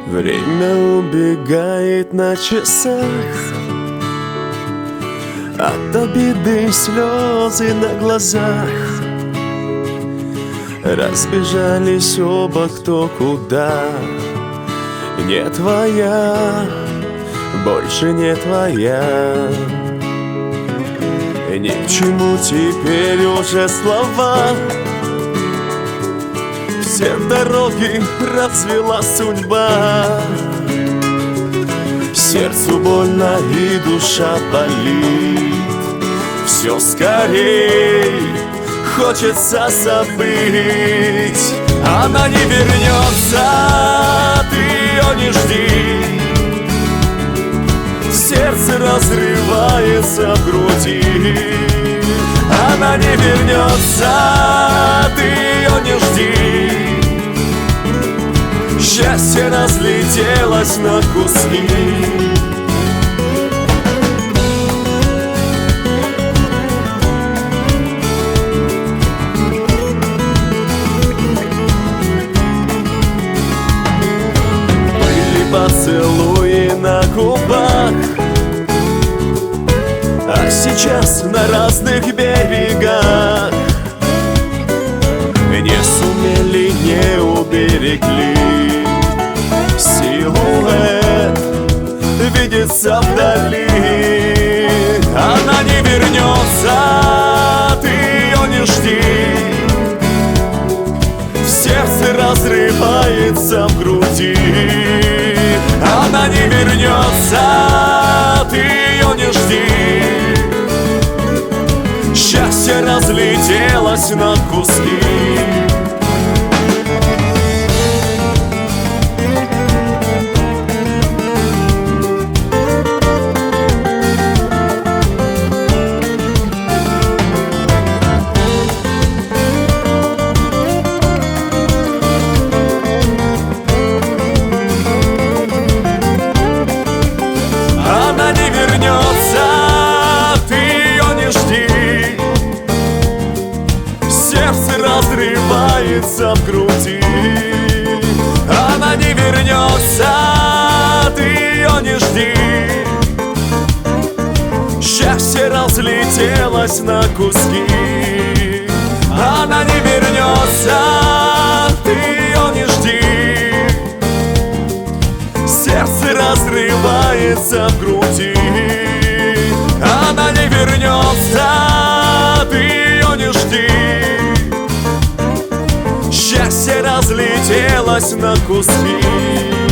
Время убегает на часах, от обиды слезы на глазах. Разбежались оба кто куда. Не твоя, больше не твоя. Ни к чему теперь уже слова. Все дороги развела судьба. Сердцу больно и душа болит. Все скорей хочется забыть. Она не вернется, ты ее не жди. Сердце разрывается в груди. Она не вернется, ты ее не жди. Счастье разлетелось на куски. Поцелуи на губах, а сейчас на разных берегах. Не сумели, не уберегли. Силуэт видится вдали. Она не вернется, ты ее не жди. Сердце разрывается в груди. Она не вернется, ты ее не жди. Счастье разлетелось на куски. Разрывается в груди. Она не вернется, ты ее не жди. Счастье разлетелось на куски. Она не вернется, ты ее не жди. Сердце разрывается в груди. Она не вернется, ты ее не жди. Счастье разлетелось на куски.